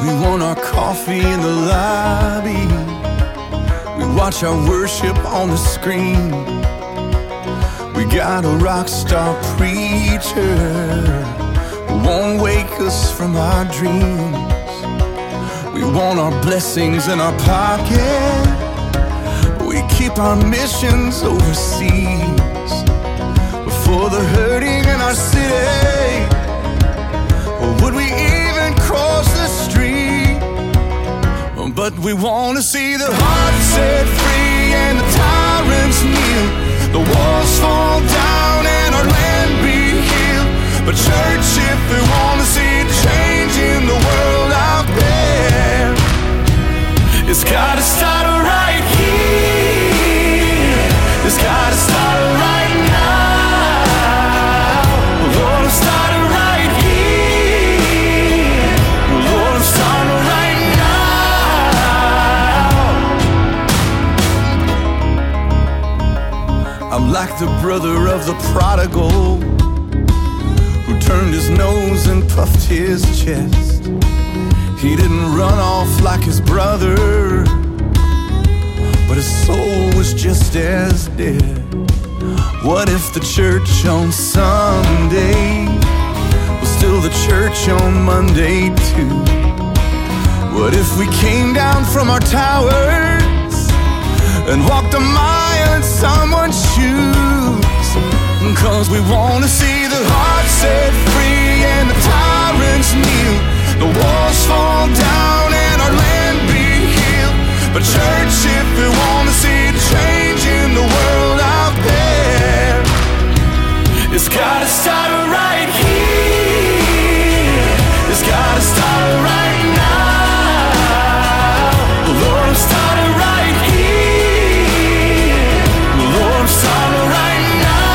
We want our coffee in the lobby. We watch our worship on the screen. We got a rock star preacher who won't wake us from our dreams. We want our blessings in our pocket. We keep our missions overseas. For the hurting in our city, or would we even cross the street? But we want to see the heart set free and the tyrants kneel. The walls fall down and our land be healed. But church, if we want to see change in the world out there, it's gotta start right here. It's gotta start right now. Lord, I'm starting right here. Lord, I'm starting right now. I'm like the brother of the prodigal who turned his nose and puffed his chest. He didn't run off like his brother, but his soul was just as dead. What if the church on Sunday was still the church on Monday too? What if we came down from our towers and walked a mile in someone's shoes? 'Cause we want to see the heart set free and the tyrants kneel. The walls fall down and our land be healed. But church, if we want to see change in the world out there, it's gotta start right here. It's gotta start right now. Lord, I'm starting right here. Lord, I'm starting right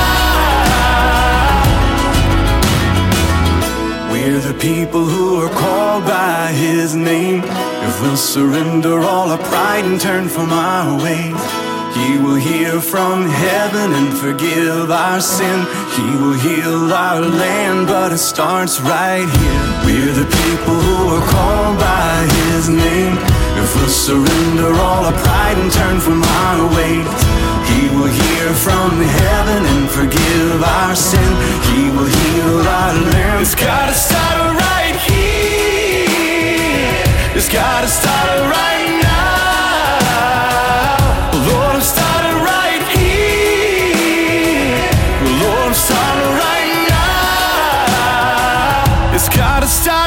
now. We're the people who are called by His name. If we'll surrender all our pride and turn from our ways, He will hear from heaven and forgive our sin. He will heal our land, but it starts right here. We're the people who are called by His name. If we'll surrender all our pride and turn from our ways, He will hear from heaven and forgive our sin. He will heal our land. It's gotta start right here. It's gotta start right now. Lord, I'm starting right here. Lord, I'm starting right now. It's gotta start